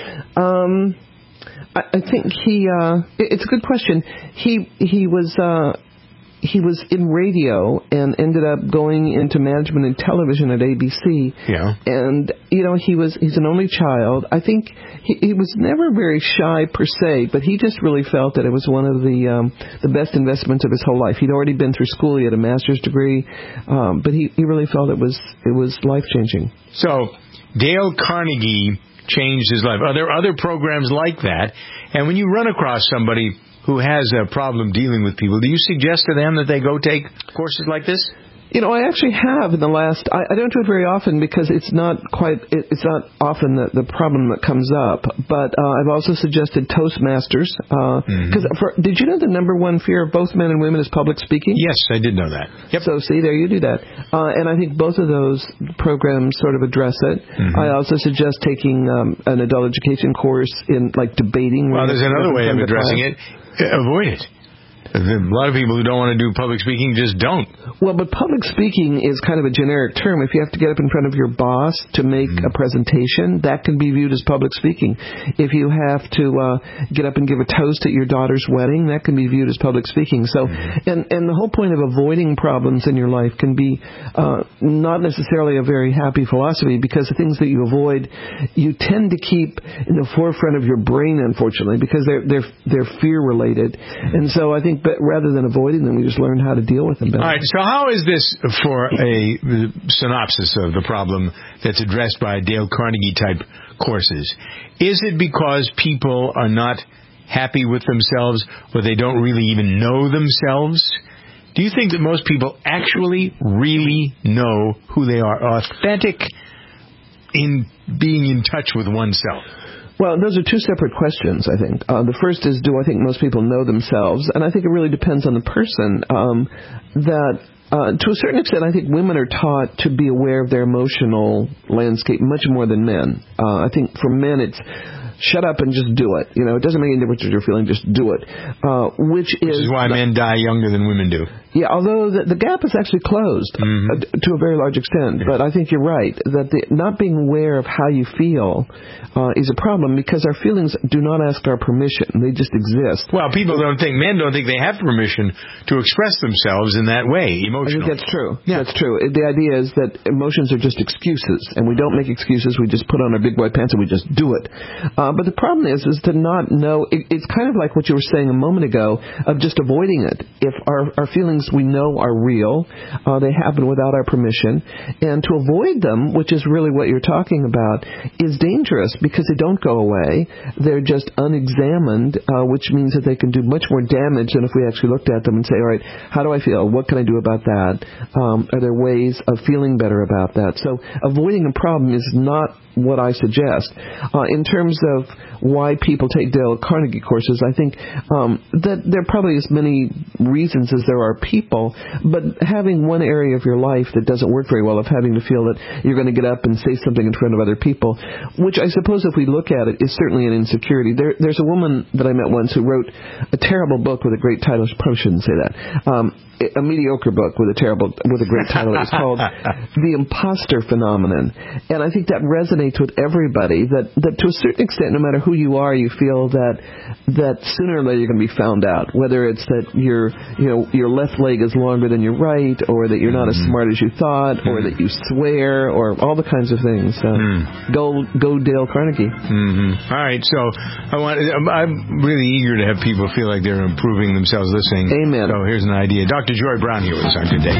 um, I, I think he. Uh, it, it's a good question. He he was. Uh, He was in radio and ended up going into management in television at A B C. Yeah. And, you know, he was, he's an only child. I think he, he was never very shy per se, but he just really felt that it was one of the, um, the best investments of his whole life. He'd already been through school. He had a master's degree. Um, but he, he really felt it was, it was life changing. So Dale Carnegie changed his life. Are there other programs like that? And when you run across somebody who has a problem dealing with people, do you suggest to them that they go take courses like this? You know, I actually have in the last, I, I don't do it very often because it's not quite, it, it's not often the, the problem that comes up, but uh, I've also suggested Toastmasters, because uh, mm-hmm. did you know the number one fear of both men and women is public speaking? Yes, I did know that. Yep. So see, there you do that. Uh, and I think both of those programs sort of address it. Mm-hmm. I also suggest taking um, an adult education course in, like, debating. Well, there's another way of addressing it. Avoid it. A lot of people who don't want to do public speaking just don't. Well, but public speaking is kind of a generic term. If you have to get up in front of your boss to make mm-hmm. a presentation, that can be viewed as public speaking. If you have to uh, get up and give a toast at your daughter's wedding, that can be viewed as public speaking. So, mm-hmm. and, and the whole point of avoiding problems in your life can be uh, not necessarily a very happy philosophy, because the things that you avoid, you tend to keep in the forefront of your brain, unfortunately, because they're they're they're fear related. Mm-hmm. And so I think, but rather than avoiding them, we just learn how to deal with them better. All right, so how is this for a synopsis of the problem that's addressed by Dale Carnegie-type courses? Is it because people are not happy with themselves, or they don't really even know themselves? Do you think that most people actually really know who they are, authentic in being in touch with oneself? Well, those are two separate questions, I think. Uh, the first is, do I think most people know themselves? And I think it really depends on the person. Um, that, uh, to a certain extent, I think women are taught to be aware of their emotional landscape much more than men. Uh, I think for men, it's shut up and just do it. You know, it doesn't make any difference what you're feeling, just do it. Uh, which is... Which is why men die younger than women do. Yeah, although the, the gap is actually closed mm-hmm. uh, to a very large extent. But I think you're right, that the, not being aware of how you feel uh, is a problem, because our feelings do not ask our permission. They just exist. Well, people don't think, men don't think they have permission to express themselves in that way, emotionally. I think that's true. Yeah. That's true. The idea is that emotions are just excuses, and we don't make excuses. We just put on our big white pants and we just do it. Uh, but the problem is, is to not know, it, it's kind of like what you were saying a moment ago, of just avoiding it. If our, our feelings we know are real, uh, they happen without our permission, and to avoid them, which is really what you're talking about, is dangerous, because they don't go away. They're just unexamined, uh, which means that they can do much more damage than if we actually looked at them and say, all right, how do I feel? What can I do about that? Um, are there ways of feeling better about that? So avoiding a problem is not what I suggest. Uh, in terms of why people take Dale Carnegie courses, I think um, that there are probably as many reasons as there are people, but having one area of your life that doesn't work very well, of having to feel that you're going to get up and say something in front of other people, which I suppose if we look at it is certainly an insecurity. There, there's a woman that I met once who wrote a terrible book with a great title. She probably shouldn't say that. Um, a mediocre book with a terrible, with a great title. It's called The Imposter Phenomenon. And I think that resonates with everybody, that, that to a certain extent, no matter who you are, you feel that that sooner or later you're going to be found out, whether it's that your, you know, your left leg is longer than your right, or that you're not as smart as you thought, or that you swear, or all the kinds of things. So mm. Go, go Dale Carnegie. Mm-hmm. All right, so I want, I'm really eager to have people feel like they're improving themselves listening. Amen. So here's an idea. Doctor Joy Brown here with us on Good Day.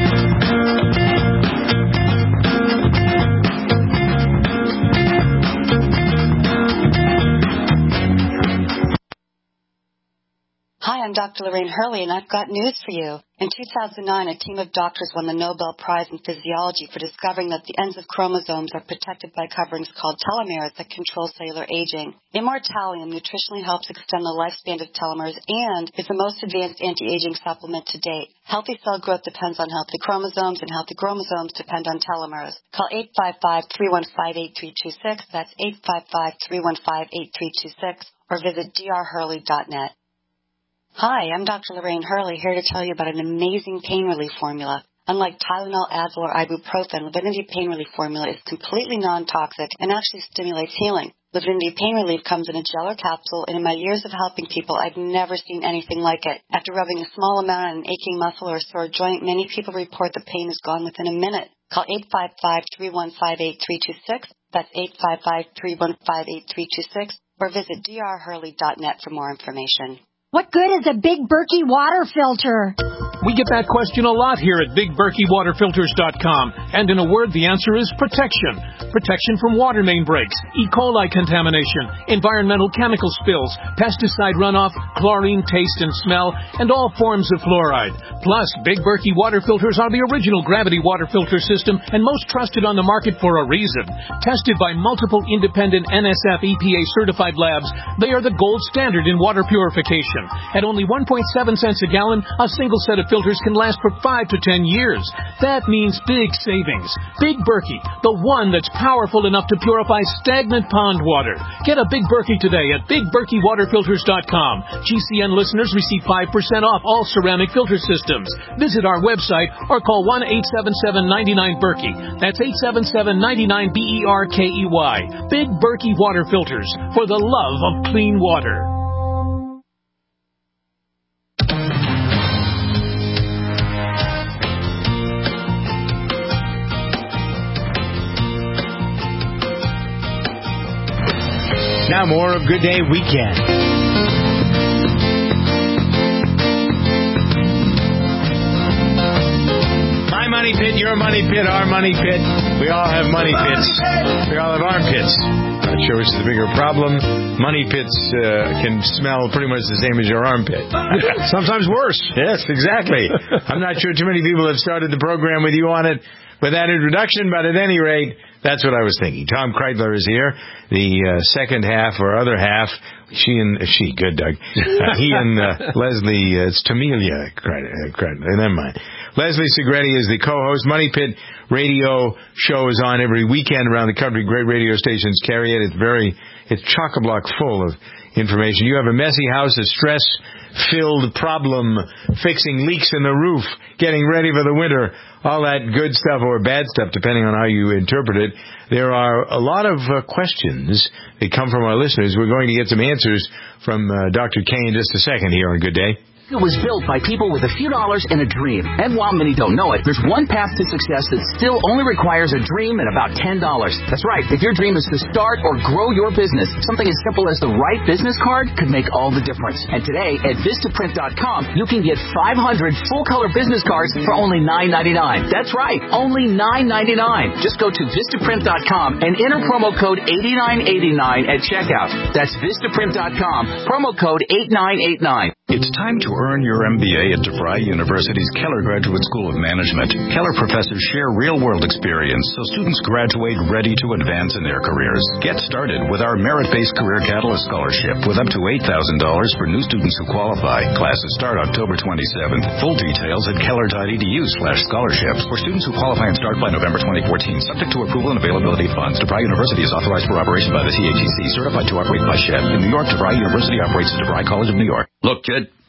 Hi, I'm Doctor Lorraine Hurley, and I've got news for you. In two thousand nine, a team of doctors won the Nobel Prize in Physiology for discovering that the ends of chromosomes are protected by coverings called telomeres that control cellular aging. Immortalium nutritionally helps extend the lifespan of telomeres and is the most advanced anti-aging supplement to date. Healthy cell growth depends on healthy chromosomes, and healthy chromosomes depend on telomeres. Call eight five five, three one five, eight three two six. That's eight five five, three one five, eight three two six, or visit d r hurley dot net. Hi, I'm Doctor Lorraine Hurley, here to tell you about an amazing pain relief formula. Unlike Tylenol, Advil, or ibuprofen, Livinity Pain Relief Formula is completely non-toxic and actually stimulates healing. Livinity Pain Relief comes in a gel or capsule, and in my years of helping people, I've never seen anything like it. After rubbing a small amount on an aching muscle or a sore joint, many people report the pain is gone within a minute. Call eight five five, three one five, eight three two six. That's eight five five, three one five, eight three two six, or visit d r hurley dot net for more information. What good is a Big Berkey water filter? We get that question a lot here at big berkey water filters dot com. And in a word, the answer is protection. Protection from water main breaks, E. coli contamination, environmental chemical spills, pesticide runoff, chlorine taste and smell, and all forms of fluoride. Plus, Big Berkey water filters are the original gravity water filter system and most trusted on the market for a reason. Tested by multiple independent N S F E P A certified labs, they are the gold standard in water purification. At only one point seven cents a gallon, a single set of filters can last for five to ten years. That means big savings. Big Berkey, the one that's powerful enough to purify stagnant pond water. Get a Big Berkey today at big berkey water filters dot com. G C N listeners receive five percent off all ceramic filter systems. Visit our website or call one eight seven seven, nine nine, Berkey. That's eight seven seven, nine nine, B E R K E Y. Big Berkey water filters, for the love of clean water. Now more of Good Day Weekend. My money pit, your money pit, our money pit. We all have money pits. We all have armpits. Not sure which is the bigger problem. Money pits uh, can smell pretty much the same as your armpit. Sometimes worse. Yes, exactly. I'm not sure too many people have started the program with you on it with that introduction, but at any rate, that's what I was thinking. Tom Kreitler is here. The uh, second half or other half, she and uh, she, good Doug. Uh, he and uh, Leslie, uh, it's Tamelia Kreitler. Never mind. Leslie Segretti is the co-host. Money Pit radio show is on every weekend around the country. Great radio stations carry it. It's very, it's chock-a-block full of information. You have a messy house, a stress-filled problem, fixing leaks in the roof, getting ready for the winter, all that good stuff or bad stuff, depending on how you interpret it. There are a lot of uh, questions that come from our listeners. We're going to get some answers from uh, Doctor K in just a second here on Good Day. It was built by people with a few dollars and a dream. And while many don't know it, there's one path to success that still only requires a dream and about ten dollars. That's right. If your dream is to start or grow your business, something as simple as the right business card could make all the difference. And today at Vistaprint dot com, you can get five hundred full-color business cards for only nine ninety-nine. That's right, only nine ninety-nine. Just go to Vistaprint dot com and enter promo code eighty-nine eighty-nine at checkout. That's Vistaprint dot com, promo code eighty-nine eighty-nine. It's time to earn your M B A at DeVry University's Keller Graduate School of Management. Keller professors share real-world experience so students graduate ready to advance in their careers. Get started with our merit-based Career Catalyst Scholarship with up to eight thousand dollars for new students who qualify. Classes start October twenty-seventh. Full details at keller dot e d u slash scholarships. For students who qualify and start by November twenty fourteen, subject to approval and availability of funds. DeVry University is authorized for operation by the T A T C, certified to operate by S H E D. In New York, DeVry University operates the DeVry College of New York. Look, kid,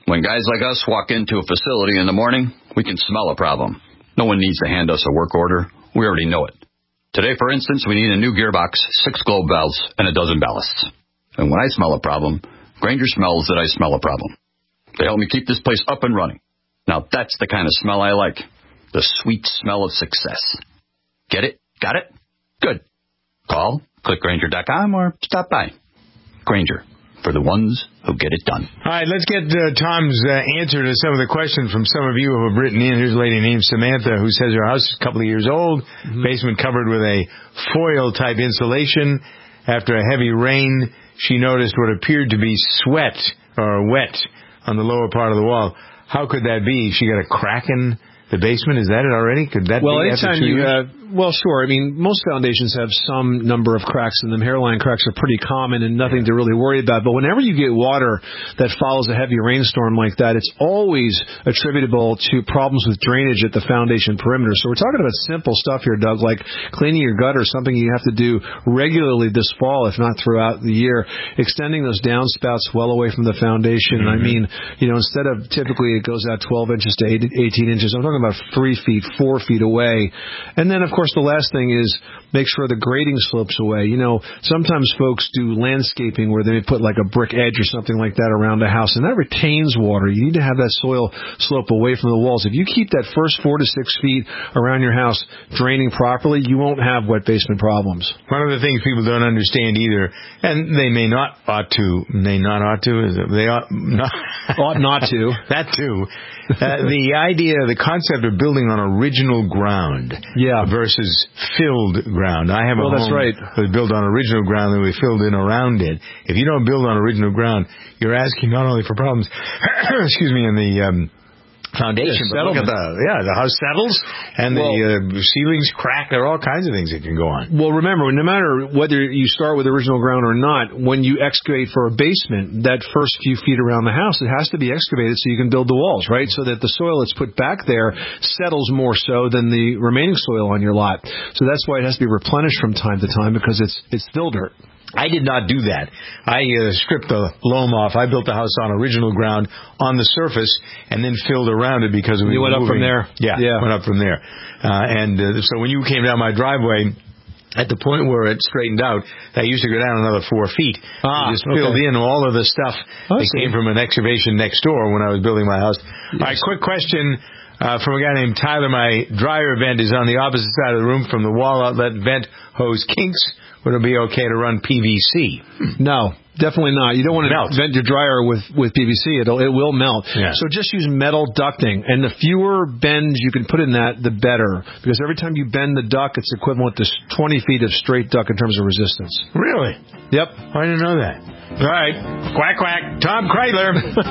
When guys like us walk into a facility in the morning, we can smell a problem. No one needs to hand us a work order. We already know it. Today, for instance, we need a new gearbox, six globe valves, and a dozen ballasts. And when I smell a problem, Grainger smells that I smell a problem. They help me keep this place up and running. Now that's the kind of smell I like. The sweet smell of success. Get it? Got it? Good. Call, click Grainger dot com, or stop by. Grainger, for the ones who get it done. All right, let's get uh, Tom's uh, answer to some of the questions from some of you who have written in. Here's a lady named Samantha who says her house is a couple of years old, mm-hmm. basement covered with a foil-type insulation. After a heavy rain, she noticed what appeared to be sweat or wet on the lower part of the wall. How could that be? She got a crack in the basement? Is that it already? Could that well, be after anytime two you years? have, well, sure. I mean, most foundations have some number of cracks in them. Hairline cracks are pretty common and nothing to really worry about. But whenever you get water that follows a heavy rainstorm like that, it's always attributable to problems with drainage at the foundation perimeter. So we're talking about simple stuff here, Doug, like cleaning your gutter, something you have to do regularly this fall, if not throughout the year. Extending those downspouts well away from the foundation. Mm-hmm. I mean, you know, instead of typically it goes out twelve inches to eighteen inches, I'm talking about three feet, four feet away. And then, of course, the last thing is make sure the grading slopes away. You know, sometimes folks do landscaping where they put like a brick edge or something like that around the house, and that retains water. You need to have that soil slope away from the walls. If you keep that first four to six feet around your house draining properly, you won't have wet basement problems. One of the things people don't understand either, and they may not ought to, may not ought to, is it, they ought not, ought not to. That too. Uh, the idea, the concept of building on original ground yeah. versus filled ground. I have a well, home that's right. that was built on original ground and we filled in around it. If you don't build on original ground, you're asking not only for problems, excuse me, in the um, foundation, yeah, but look at the, yeah, the house settles and well, the uh, ceilings crack. There are all kinds of things that can go on. Well, remember, no matter whether you start with original ground or not, when you excavate for a basement, that first few feet around the house, it has to be excavated so you can build the walls, right? So that the soil that's put back there settles more so than the remaining soil on your lot. So that's why it has to be replenished from time to time, because it's it's fill dirt. I did not do that. I uh, stripped the loam off. I built the house on original ground on the surface and then filled around it because we you went moving. up from there. Yeah, yeah, went up from there. Uh, and uh, so when you came down my driveway, at the point where it straightened out, that used to go down another four feet. Ah, I just filled okay. in all of the stuff oh, that came from an excavation next door when I was building my house. Yes. All right, quick question. Uh, from a guy named Tyler. My dryer vent is on the opposite side of the room from the wall outlet vent hose kinks. Would it be okay to run P V C? No, definitely not. You don't want to melt. Vent your dryer with, with P V C. It'll, it will melt. Yeah. So just use metal ducting. And the fewer bends you can put in that, the better. Because every time you bend the duct, it's equivalent to twenty feet of straight duct in terms of resistance. Really? Yep. I didn't know that. All right. Quack, quack. Tom Kreidler.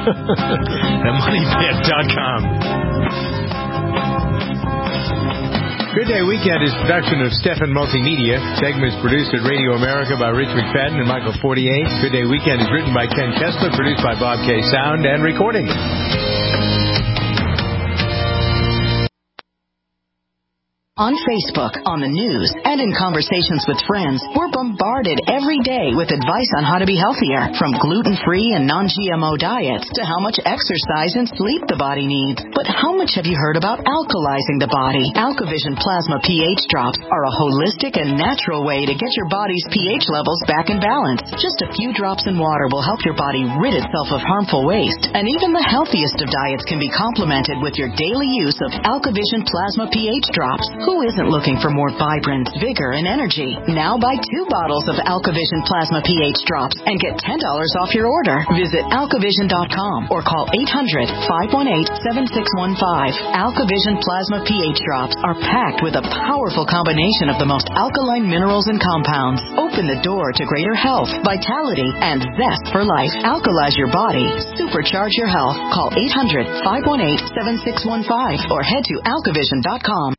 the money pit dot com. Good Day Weekend is production of Stefan Multimedia. Segments produced at Radio America by Rich McFadden and Michael Fortier. Good Day Weekend is written by Ken Kessler, produced by Bob K. Sound, and recording. On Facebook, on the news, and in conversations with friends, we're bombarded every day with advice on how to be healthier, from gluten-free and non-G M O diets to how much exercise and sleep the body needs. But how much have you heard about alkalizing the body? AlkaVision Plasma pH drops are a holistic and natural way to get your body's pH levels back in balance. Just a few drops in water will help your body rid itself of harmful waste. And even the healthiest of diets can be complemented with your daily use of AlkaVision Plasma pH drops. Who isn't looking for more vibrance, vigor, and energy? Now buy two bottles of AlkaVision Plasma pH drops and get ten dollars off your order. Visit alkavision dot com or call eight hundred, five one eight, seven six one five. AlkaVision Plasma pH drops are packed with a powerful combination of the most alkaline minerals and compounds. Open the door to greater health, vitality, and zest for life. Alkalize your body. Supercharge your health. Call eight hundred, five one eight, seven six one five or head to alkavision dot com.